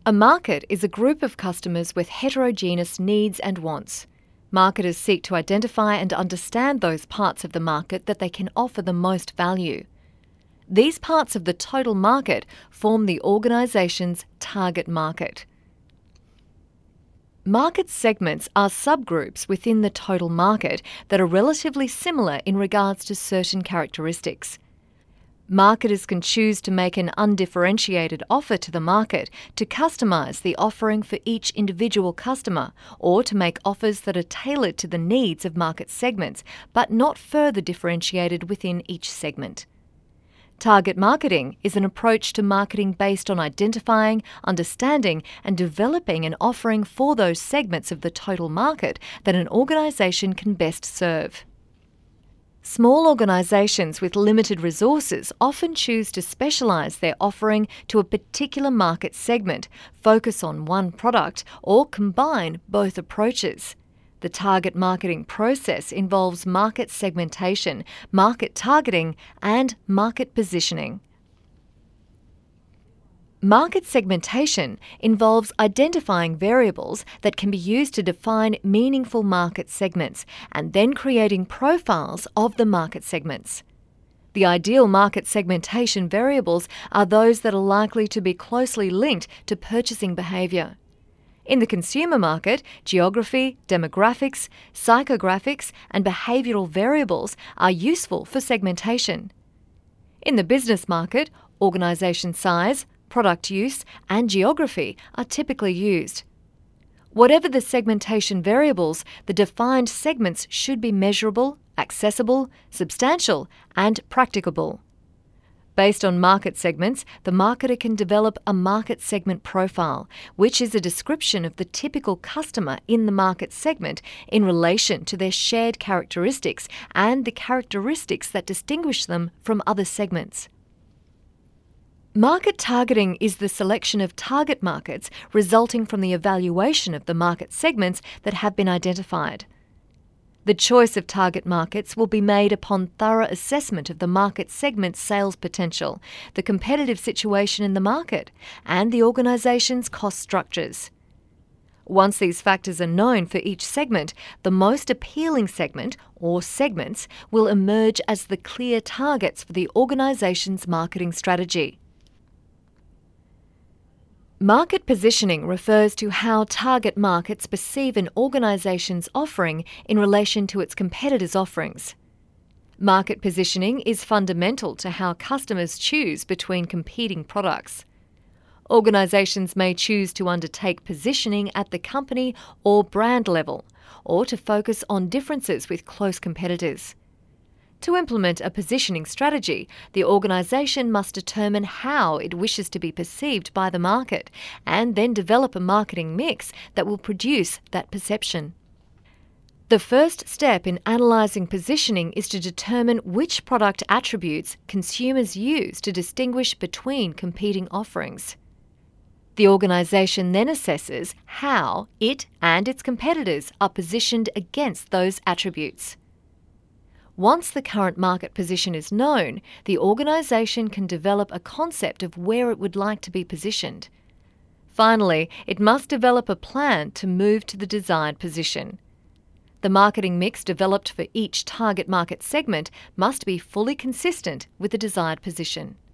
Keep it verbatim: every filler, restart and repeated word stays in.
A market is a group of customers with heterogeneous needs and wants. Marketers seek to identify and understand those parts of the market that they can offer the most value. These parts of the total market form the organisation's target market. Market segments are subgroups within the total market that are relatively similar in regards to certain characteristics. Marketers can choose to make an undifferentiated offer to the market to customise the offering for each individual customer, or to make offers that are tailored to the needs of market segments but not further differentiated within each segment. Target marketing is an approach to marketing based on identifying, understanding and developing an offering for those segments of the total market that an organisation can best serve. Small organisations with limited resources often choose to specialise their offering to a particular market segment, focus on one product, or combine both approaches. The target marketing process involves market segmentation, market targeting, and market positioning. Market segmentation involves identifying variables that can be used to define meaningful market segments and then creating profiles of the market segments. The ideal market segmentation variables are those that are likely to be closely linked to purchasing behaviour. In the consumer market, geography, demographics, psychographics, and behavioural variables are useful for segmentation. In the business market, organisation size, product use, and geography are typically used. Whatever the segmentation variables, the defined segments should be measurable, accessible, substantial, and practicable. Based on market segments, the marketer can develop a market segment profile, which is a description of the typical customer in the market segment in relation to their shared characteristics and the characteristics that distinguish them from other segments. Market targeting is the selection of target markets resulting from the evaluation of the market segments that have been identified. The choice of target markets will be made upon thorough assessment of the market segment's sales potential, the competitive situation in the market, and the organisation's cost structures. Once these factors are known for each segment, the most appealing segment, or segments, will emerge as the clear targets for the organisation's marketing strategy. Market positioning refers to how target markets perceive an organisation's offering in relation to its competitors' offerings. Market positioning is fundamental to how customers choose between competing products. Organisations may choose to undertake positioning at the company or brand level, or to focus on differences with close competitors. To implement a positioning strategy, the organisation must determine how it wishes to be perceived by the market and then develop a marketing mix that will produce that perception. The first step in analysing positioning is to determine which product attributes consumers use to distinguish between competing offerings. The organisation then assesses how it and its competitors are positioned against those attributes. Once the current market position is known, the organisation can develop a concept of where it would like to be positioned. Finally, it must develop a plan to move to the desired position. The marketing mix developed for each target market segment must be fully consistent with the desired position.